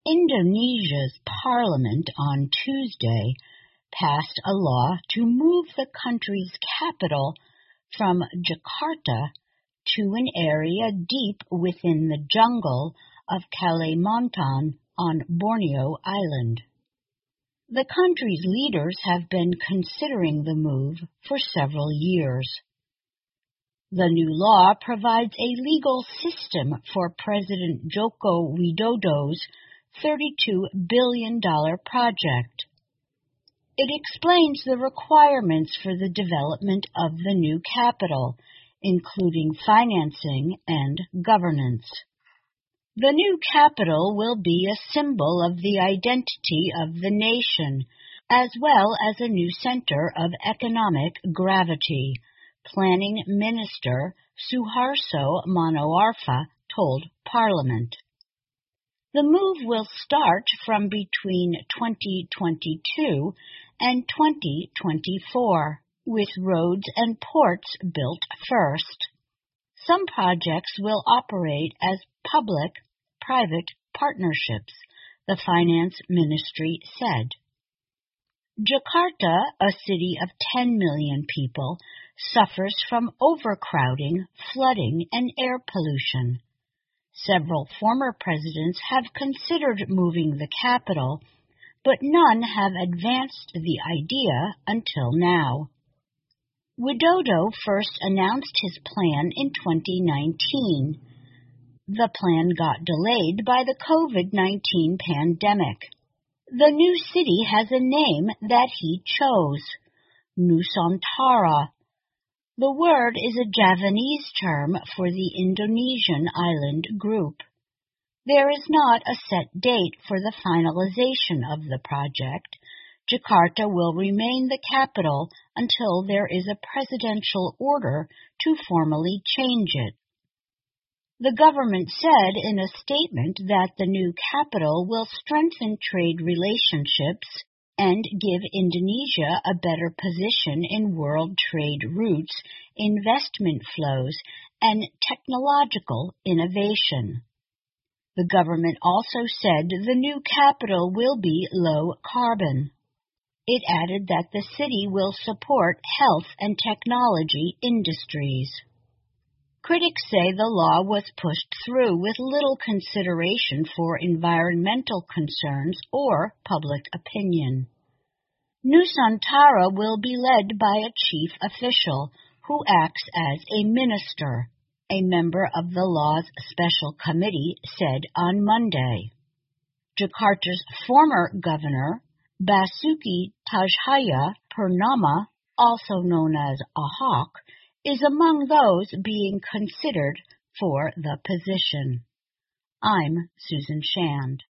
Indonesia's parliament on Tuesday passed a law to move the country's capital from Jakarta to an area deep within the jungle of Kalimantan on Borneo Island. The country's leaders have been considering the move for several years. The new law provides a legal system for President Joko Widodo's $32 billion project. It explains the requirements for the development of the new capital, including financing and governance. The new capital will be a symbol of the identity of the nation, as well as a new center of economic gravity, Planning Minister Suharto Manoarfa told Parliament. The move will start from between 2022 and 2024, with roads and ports built first. Some projects will operate as public-private partnerships, the Finance Ministry said. Jakarta, a city of 10 million people, suffers from overcrowding, flooding, and air pollution. Several former presidents have considered moving the capital, but none have advanced the idea until now. Widodo first announced his plan in 2019. The plan got delayed by the COVID-19 pandemic. The new city has a name that he chose, Nusantara. The word is a Javanese term for the Indonesian island group. There is not a set date for the finalization of the project. Jakarta will remain the capital until there is a presidential order to formally change it. The government said in a statement that the new capital will strengthen trade relationships and give Indonesia a better position in world trade routes, investment flows, and technological innovation. The government also said the new capital will be low carbon. It added that the city will support health and technology industries. Critics say the law was pushed through with little consideration for environmental concerns or public opinion. Nusantara will be led by a chief official who acts as a minister, a member of the law's special committee said on Monday. Jakarta's former governor, Basuki Tadjahya Purnama, also known as Ahok, is among those being considered for the position. I'm Susan Shand.